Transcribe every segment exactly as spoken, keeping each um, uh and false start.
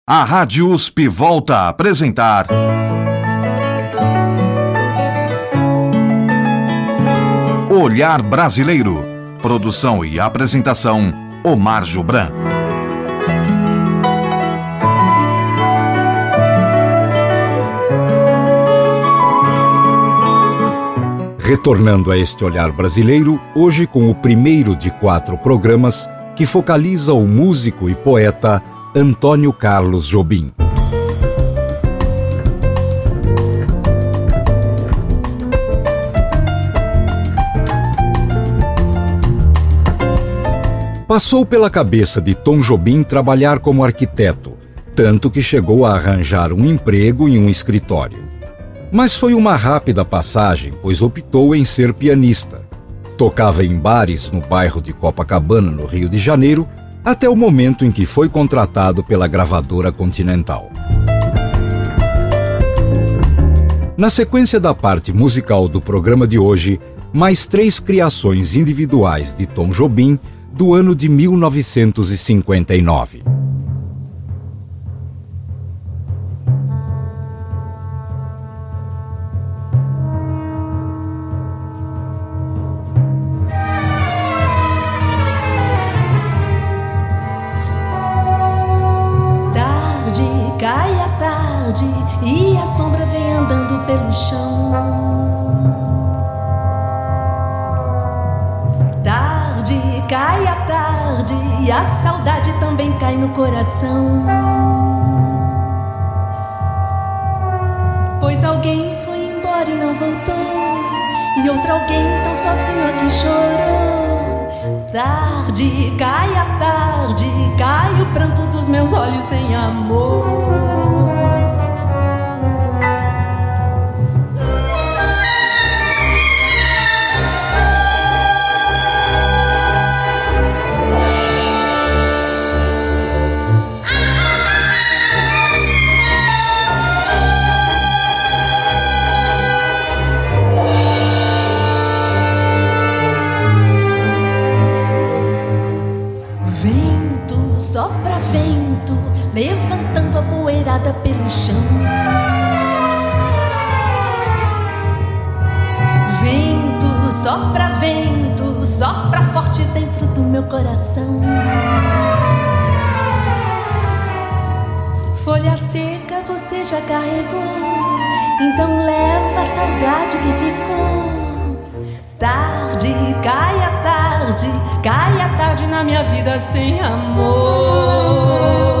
A Rádio U S P volta a apresentar Olhar Brasileiro. Produção e apresentação, Omar Jubran. Retornando a este olhar brasileiro, hoje com o primeiro de quatro programas que focaliza o músico e poeta Antônio Carlos Jobim. Passou pela cabeça de Tom Jobim trabalhar como arquiteto, tanto que chegou a arranjar um emprego em um escritório. Mas foi uma rápida passagem, pois optou em ser pianista. Tocava em bares no bairro de Copacabana, no Rio de Janeiro, até o momento em que foi contratado pela gravadora Continental. Na sequência da parte musical do programa de hoje, mais três criações individuais de Tom Jobim do ano de mil novecentos e cinquenta e nove. Cai a tarde e a sombra vem andando pelo chão. Tarde, cai a tarde e a saudade também cai no coração. Pois alguém foi embora e não voltou, e outro alguém tão sozinho aqui chorou. Tarde, cai a tarde, cai o pranto dos meus olhos sem amor. Sopra vento, levantando a poeirada pelo chão. Vento, sopra vento, sopra forte dentro do meu coração. Folha seca você já carregou, então leva a saudade que ficou. Tarde, cai a tarde, cai a tarde na minha vida sem amor.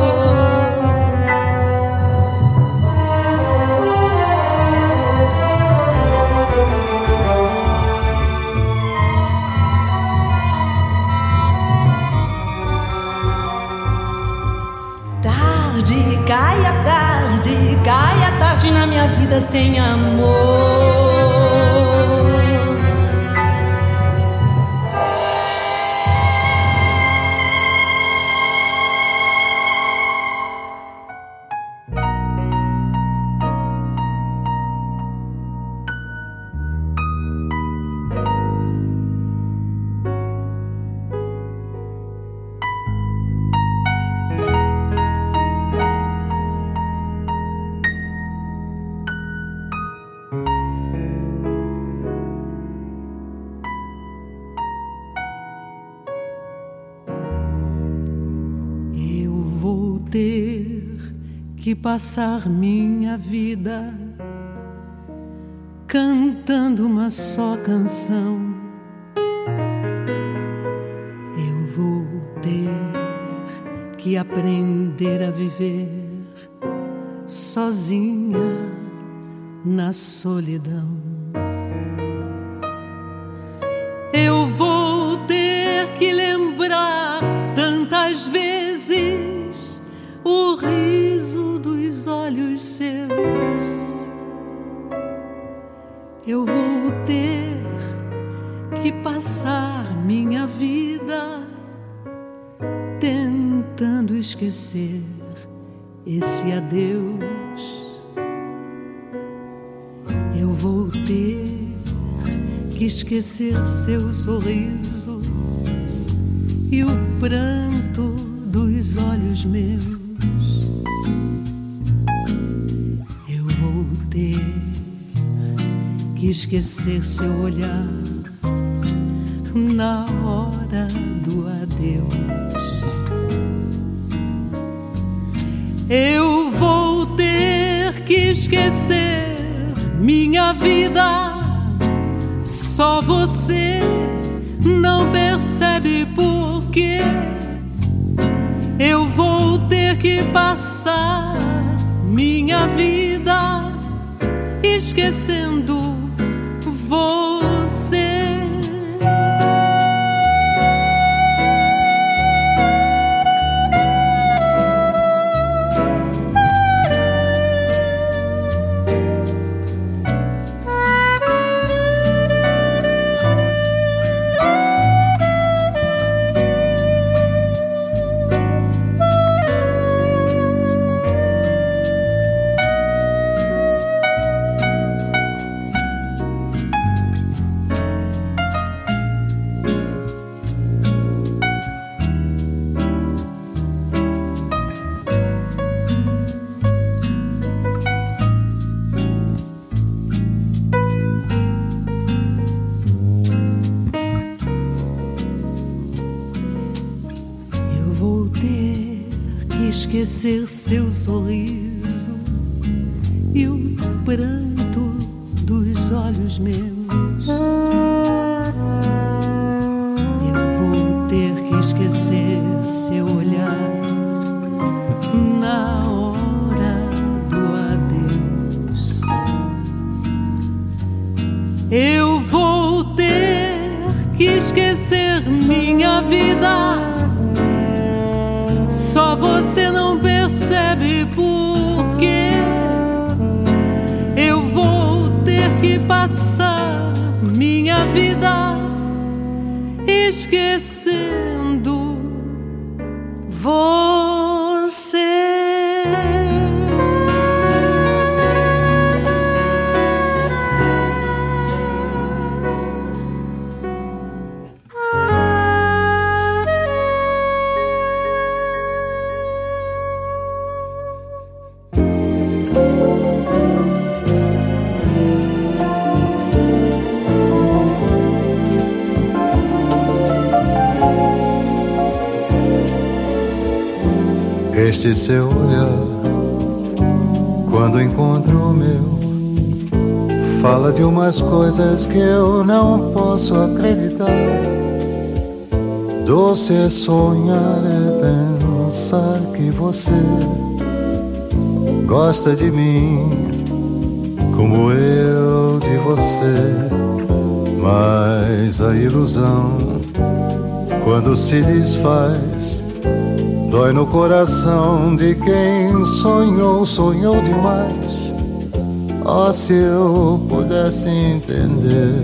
Tarde, cai a tarde, cai a tarde na minha vida sem amor. Que passar minha vida cantando uma só canção. Eu vou ter que aprender a viver sozinha na solidão. Eu vou ter que lembrar tantas vezes o riso dos olhos seus. Eu vou ter que passar minha vida tentando esquecer esse adeus. Eu vou ter que esquecer seu sorriso e o pranto dos olhos meus. esquecer seu olhar na hora do adeus. Eu vou ter que esquecer minha vida. Só você não percebe por quê. Eu vou ter que passar minha vida esquecendo você. Esquecer seu sorriso e o pranto dos olhos meus. Eu vou ter que esquecer seu olhar na hora do adeus. Eu vou ter que esquecer minha vida. Só você não percebe por quê. Eu vou ter que passar minha vida esquecendo você. Este seu olhar, quando encontro o meu, fala de umas coisas que eu não posso acreditar. Doce é sonhar, é pensar que você gosta de mim como eu de você. Mas a ilusão, quando se desfaz, dói no coração de quem sonhou, sonhou demais. Oh, se eu pudesse entender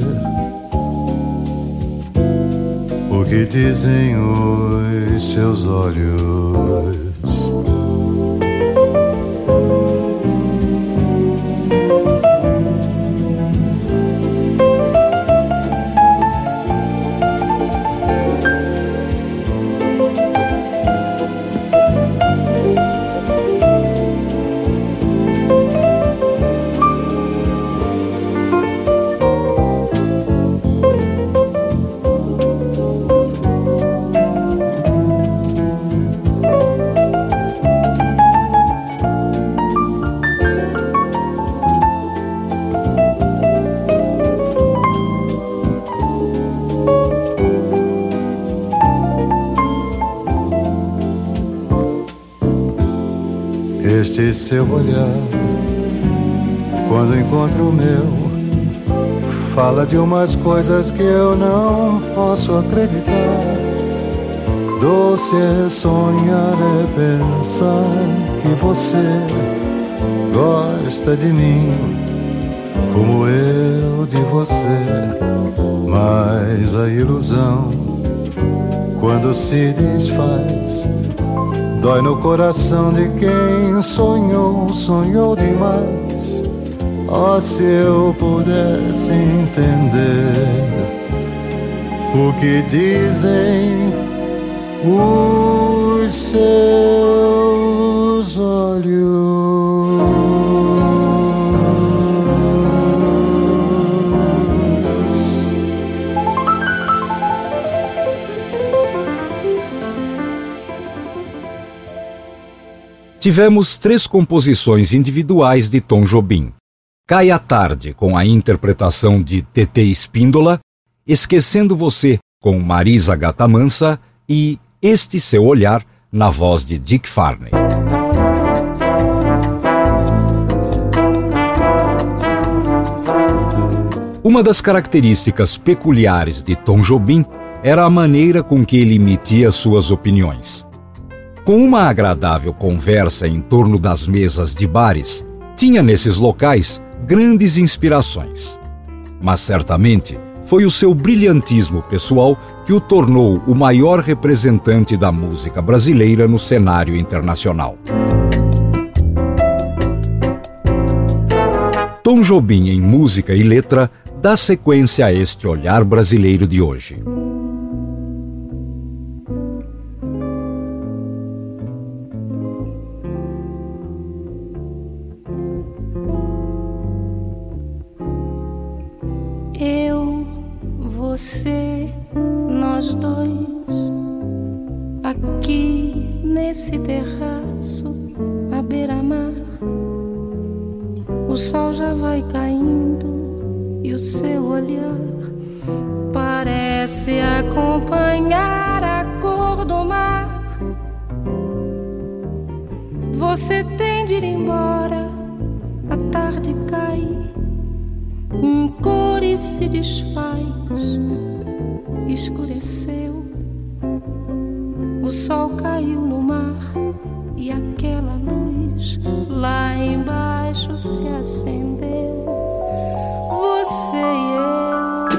o que dizem os seus olhos. Este seu olhar, quando encontro o meu, fala de umas coisas que eu não posso acreditar. Doce é sonhar, é pensar que você gosta de mim como eu de você. Mas a ilusão, quando se desfaz, dói no coração de quem sonhou, sonhou demais. Oh, se eu pudesse entender o que dizem os seus olhos. tivemos três composições individuais de Tom Jobim. Cai à Tarde, com a interpretação de Tetê Espíndola, Esquecendo Você, com Marisa Gata Mansa, e Este Seu Olhar, na voz de Dick Farney. Uma das características peculiares de Tom Jobim era a maneira com que ele emitia suas opiniões. Com uma agradável conversa em torno das mesas de bares, tinha nesses locais grandes inspirações. Mas certamente foi o seu brilhantismo pessoal que o tornou o maior representante da música brasileira no cenário internacional. Tom Jobim, em música e letra, dá sequência a este olhar brasileiro de hoje. Eu, você, nós dois, aqui nesse terraço à beira-mar. O sol já vai caindo e o seu olhar parece acompanhar a cor do mar. Você tem de ir embora, a tarde cai, em cores se desfaz, escureceu. O sol caiu no mar e aquela luz lá embaixo se acendeu. Você e eu.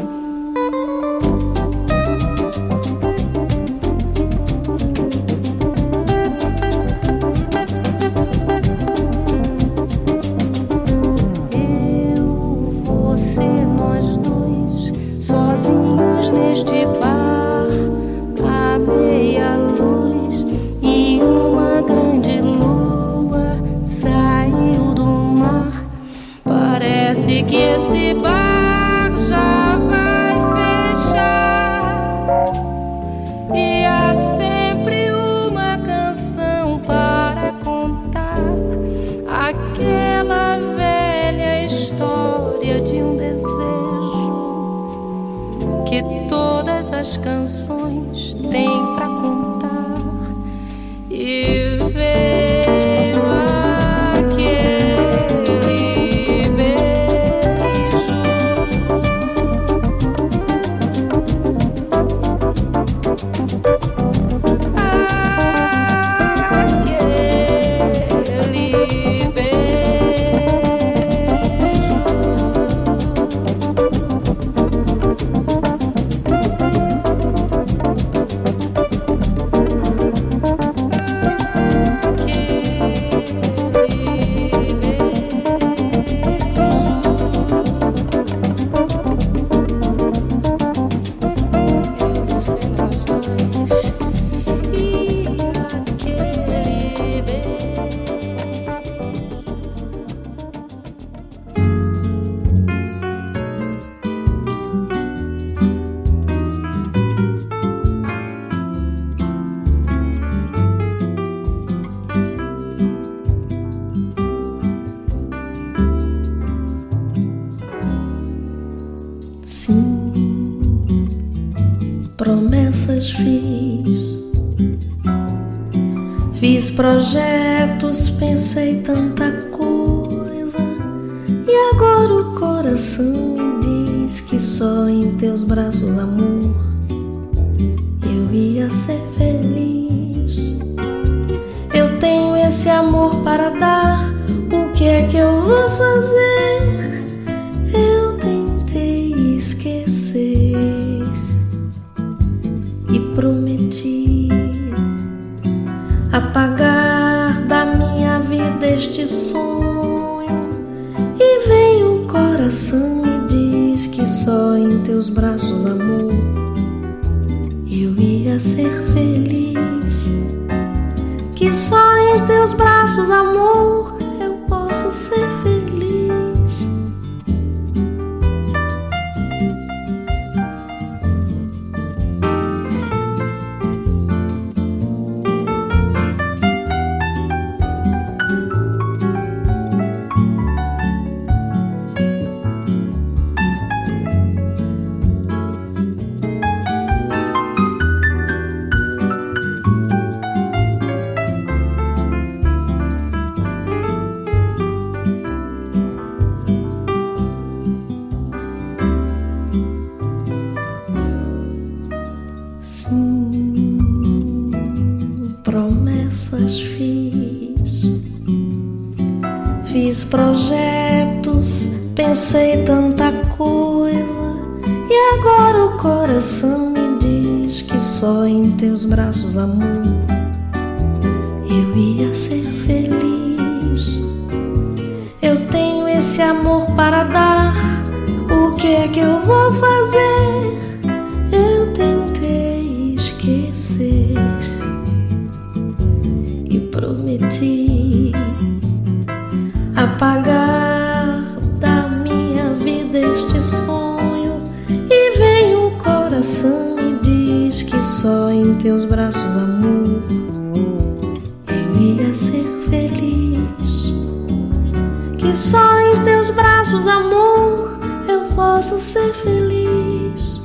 Eu, você, nós dois, sozinhos neste bar, à meia luz, e uma grande lua saiu do mar. Parece que esse bar já vai fechar e há sempre uma canção para contar, aquela velha história de um desejo que todas as canções têm para contar. E veio aquele beijo, aquele promessas fiz, fiz projetos, pensei tanta coisa, e agora o coração me diz que só em teus braços, amor, eu ia ser feliz. Eu tenho esse amor para dar, o que é que eu vou fazer? Eu tentei esquecer e prometi apagar da minha vida este sonho, e vem o coração e diz que só em teus braços, amor, eu ia ser feliz. Que só em teus braços, amor, eu posso ser feliz. promessas fiz, fiz projetos, pensei tanta coisa, e agora o coração me diz que só em teus braços, amor, eu ia ser feliz. Eu tenho esse amor para dar, o que é que eu vou fazer? Eu tentei esquecer e prometi apagar da minha vida este sonho, e vem o coração e diz que só em teus braços, amor, eu ia ser feliz. Que só em teus braços, amor, eu posso ser feliz.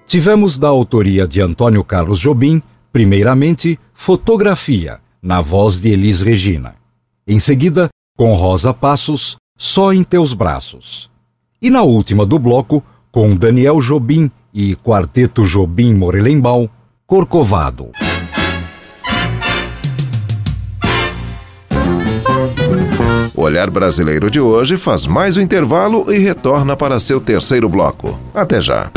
Tivemos da autoria de Antônio Carlos Jobim, primeiramente, Fotografia, na voz de Elis Regina. Em seguida, com Rosa Passos, Só em Teus Braços. E na última do bloco, com Daniel Jobim e Quarteto Jobim Morelenbaum, Corcovado. O Olhar Brasileiro de hoje faz mais um intervalo e retorna para seu terceiro bloco. Até já.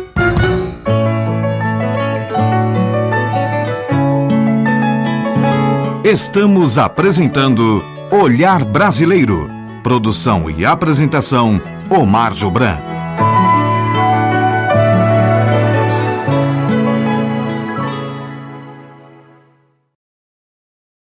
Estamos apresentando Olhar Brasileiro. Produção e apresentação, Omar Jobran.